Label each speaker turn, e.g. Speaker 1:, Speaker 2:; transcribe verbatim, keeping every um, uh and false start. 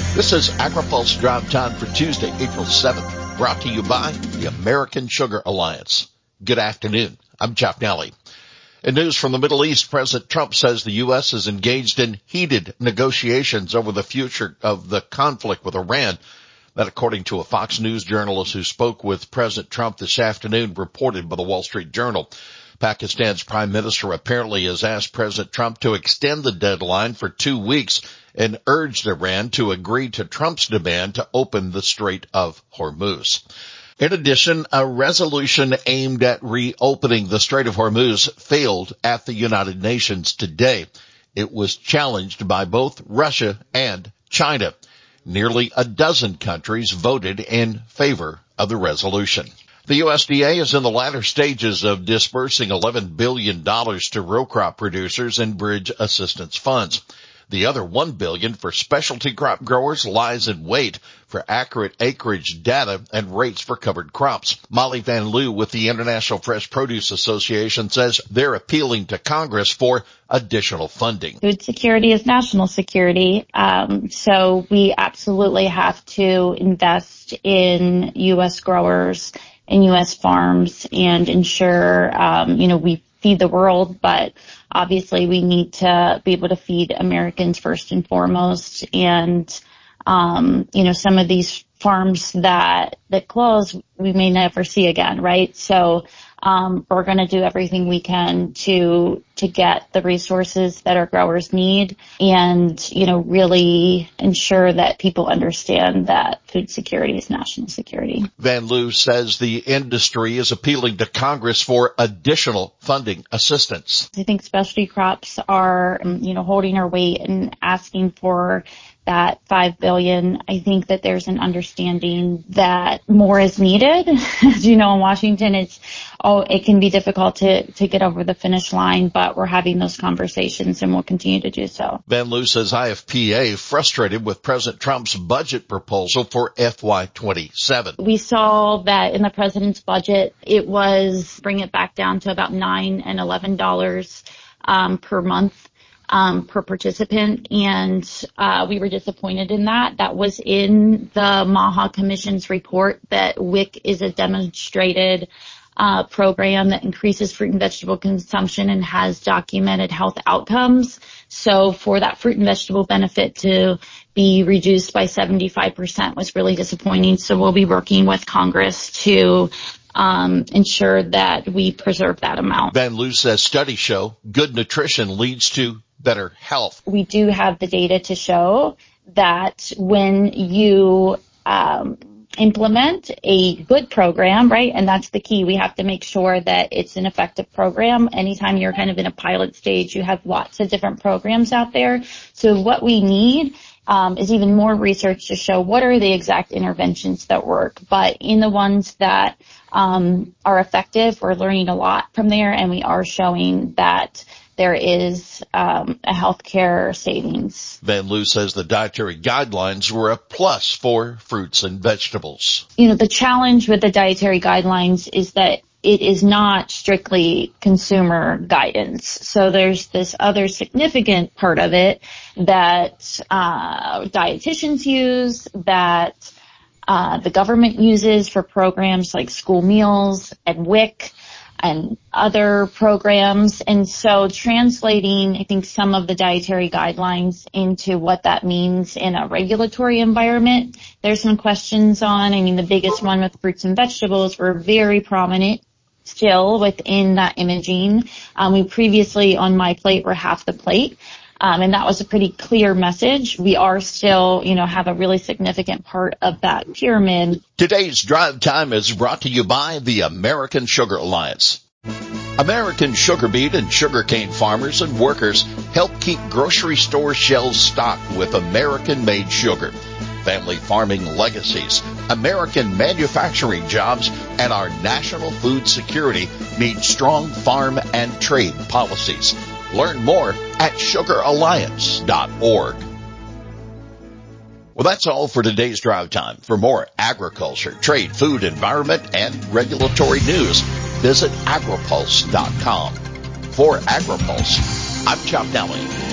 Speaker 1: This is AgriPulse Drive Time for Tuesday, April seventh, brought to you by the American Sugar Alliance. Good afternoon. I'm Jeff Nally. In news from the Middle East, President Trump says the U S is engaged in heated negotiations over the future of the conflict with Iran. That, according to a Fox News journalist who spoke with President Trump this afternoon, reported by the Wall Street Journal. Pakistan's prime minister apparently has asked President Trump to extend the deadline for two weeks and urged Iran to agree to Trump's demand to open the Strait of Hormuz. In addition, a resolution aimed at reopening the Strait of Hormuz failed at the United Nations today. It was challenged by both Russia and China. Nearly a dozen countries voted in favor of the resolution. The U S D A is in the latter stages of disbursing eleven billion dollars to row crop producers and bridge assistance funds. The other one billion dollars for specialty crop growers lies in wait for accurate acreage data and rates for covered crops. Molly Van Loo with the International Fresh Produce Association says they're appealing to Congress for additional funding.
Speaker 2: Food security is national security, um, so we absolutely have to invest in U S growers and U S farms and ensure, um, you know, we feed the world, but obviously we need to be able to feed Americans first and foremost. And, um, you know, some of these farms that, that close, we may never see again, right? So, um, we're going to do everything we can to, to get the resources that our growers need and, you know, really ensure that people understand that food security is national security.
Speaker 1: Van Loo says the industry is appealing to Congress for additional funding assistance.
Speaker 2: I think specialty crops are, you know, holding our weight and asking for that five billion dollars. I think that there's an understanding that more is needed. As you know, in Washington, it's, oh, it can be difficult to, to get over the finish line, but we're having those conversations and we'll continue to do so.
Speaker 1: Van Loo says I F P A frustrated with President Trump's budget proposal for F Y twenty-seven.
Speaker 2: We saw that in the president's budget, it was bring it back down to about nine and eleven dollars um, per month. Um, per participant, and uh, we were disappointed in that. That was in the MAHA Commission's report that W I C is a demonstrated uh, program that increases fruit and vegetable consumption and has documented health outcomes. So for that fruit and vegetable benefit to be reduced by seventy-five percent was really disappointing. So we'll be working with Congress to Um, ensure that we preserve that amount.
Speaker 1: Van Loo says studies show good nutrition leads to better health.
Speaker 2: We do have the data to show that when you um, implement a good program, right, and that's the key, we have to make sure that it's an effective program. Anytime you're kind of in a pilot stage, you have lots of different programs out there. So what we need Um, is even more research to show what are the exact interventions that work. But in the ones that um, are effective, we're learning a lot from there, and we are showing that there is um, a healthcare savings.
Speaker 1: Van Loo says the dietary guidelines were a plus for fruits and vegetables.
Speaker 2: You know, the challenge with the dietary guidelines is that it is not strictly consumer guidance. So there's this other significant part of it that uh, dietitians use, that uh, the government uses for programs like school meals and W I C and other programs. And so translating, I think, some of the dietary guidelines into what that means in a regulatory environment, there's some questions on. I mean, the biggest one with fruits and vegetables were very prominent still within that imaging. Um, we previously on My Plate were half the plate. Um, and that was a pretty clear message. We are still, you know, have a really significant part of that pyramid.
Speaker 1: Today's Drive Time is brought to you by the American Sugar Alliance. American sugar beet and sugarcane farmers and workers help keep grocery store shelves stocked with American-made sugar. Family farming legacies, American manufacturing jobs, and our national food security need strong farm and trade policies. Learn more at sugar alliance dot org. Well, that's all for today's Drive Time. For more agriculture, trade, food, environment, and regulatory news, visit agri pulse dot com. For AgriPulse, I'm Chop Nally.